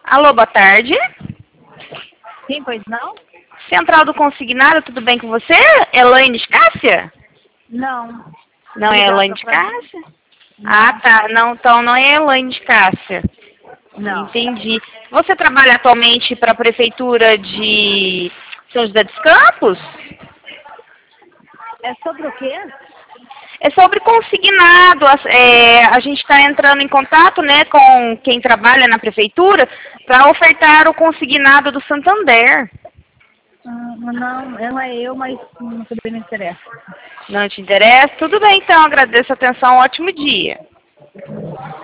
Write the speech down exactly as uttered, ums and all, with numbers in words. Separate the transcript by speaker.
Speaker 1: Alô, boa tarde.
Speaker 2: Sim, pois não?
Speaker 1: Central do Consignado, tudo bem com você? Elaine de Cássia?
Speaker 2: Não.
Speaker 1: Não é
Speaker 2: Ligava
Speaker 1: Elaine de
Speaker 2: pra-
Speaker 1: Cássia? Ah, tá. Não, então não é Elaine de Cássia.
Speaker 2: Não.
Speaker 1: Entendi. Você trabalha atualmente para a Prefeitura de São José dos Campos?
Speaker 2: É sobre o quê?
Speaker 1: É sobre consignado. as- é, a gente está entrando em contato, né, com quem trabalha na Prefeitura para ofertar o consignado do Santander.
Speaker 2: Hum, não, não é eu, mas não também não interessa.
Speaker 1: Não te interessa? Tudo bem, então. Agradeço a atenção. Um ótimo dia.